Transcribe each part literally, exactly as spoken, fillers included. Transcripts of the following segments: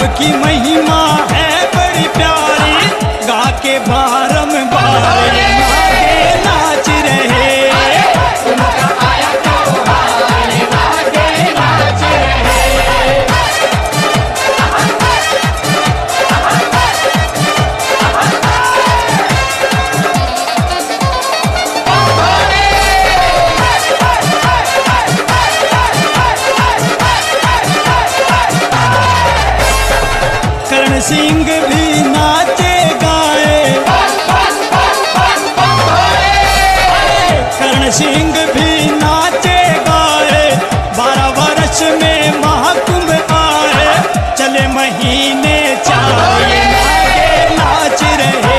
कुंभ की महिमा है बड़ी प्यारी, गा के बारंबार नागे नाच रहे। करण सिंह भी नाचे गाए, करण सिंह भी नाचे गाए, बारह वर्ष में महाकुंभ आए, चले महीने चार नागे नाच रहे।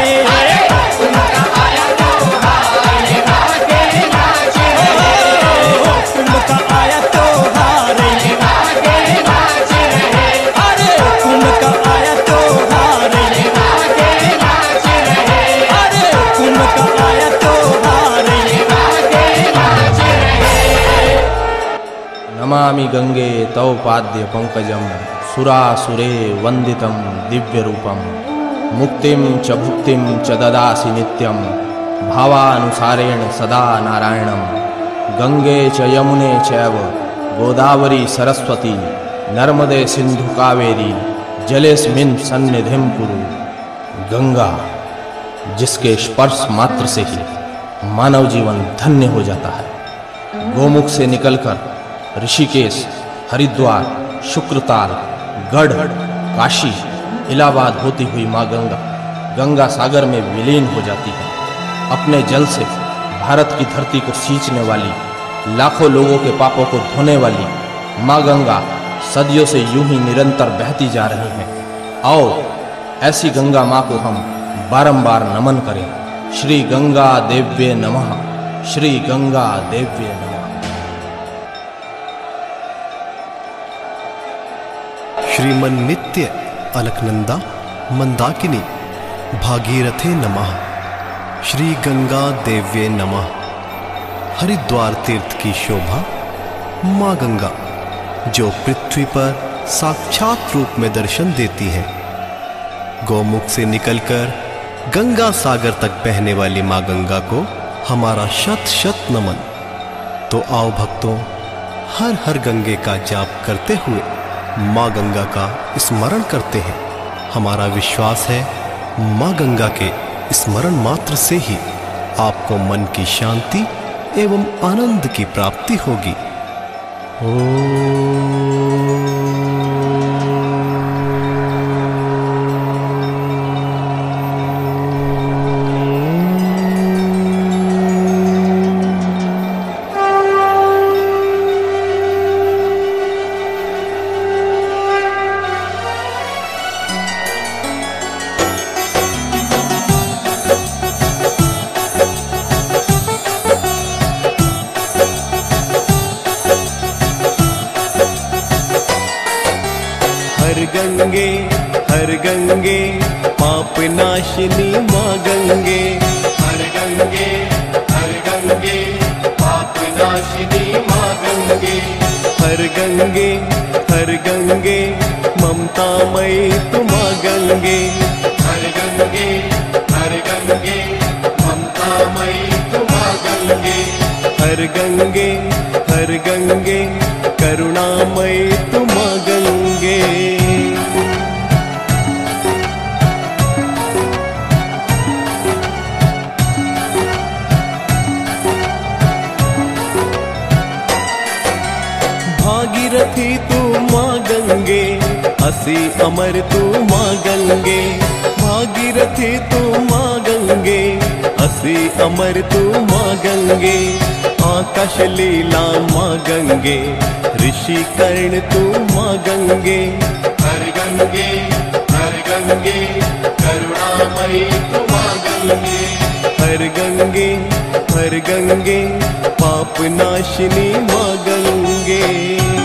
कुंभ का आया तो हारे नागे नाच रहे, अरे कुंभ का आया तो हारे नागे नाच रहे, अरे कुंभ का आया तो हारे नागे नाच रहे। नमामि गंगे तव पाद्य पंकजम सुरासुरे वंदितम दिव्य रूपम मुक्तिम च भुक्तिम च ददासि नित्यम भावानुसारेण सदा नारायणम गंगे च यमुने चैव गोदावरी सरस्वती नर्मदे सिंधु कावेरी जलेस्मिन् सन्निधिं कुरु। गंगा जिसके स्पर्श मात्र से ही मानव जीवन धन्य हो जाता है। गोमुख से निकलकर ऋषिकेश, हरिद्वार, शुक्रताल, गढ़, काशी, इलाहाबाद होती हुई माँ गंगा गंगा सागर में विलीन हो जाती है। अपने जल से भारत की धरती को सींचने वाली, लाखों लोगों के पापों को धोने वाली माँ गंगा सदियों से यूं ही निरंतर बहती जा रही हैं। आओ ऐसी गंगा माँ को हम बारंबार नमन करें। श्री गंगा देव्ये नमः, श्री गंगा देव्ये नमः। श्रीमन नित्य अलकनंदा मंदाकिनी भागीरथे नमः, श्री गंगा देव्ये नमः। हरिद्वार तीर्थ की शोभा माँ गंगा जो पृथ्वी पर साक्षात रूप में दर्शन देती है। गौमुख से निकलकर गंगा सागर तक बहने वाली माँ गंगा को हमारा शत शत नमन। तो आओ भक्तों, हर हर गंगे का जाप करते हुए माँ गंगा का स्मरण करते हैं। हमारा विश्वास है माँ गंगा के स्मरण मात्र से ही आपको मन की शांति एवं आनंद की प्राप्ति होगी। हर गंगे हर गंगे पाप नाशिनी माँ गंगे, हर गंगे हर गंगे पाप नाशिनी माँ गंगे, हर गंगे हर गंगे ममतामयी तु माँ गंगे, हर गंगे हर गंगे ममतामयी तु माँ गंगे, हर गंगे हर गंगे करुणामयी तु माँ गंगे। भागीरथी तू माँ गंगे, असी अमर तू माँ गंगे, भागीरथी तू माँ गंगे, असी अमर तू माँ गंगे, आकाश लीला माँ गंगे, ऋषि कर्ण तू माँ गंगे, हर गंगे हर गंगे करुणामयी तू माँ गंगे, हर गंगे हर गंगे पाप नाशिनी माँ गंगे।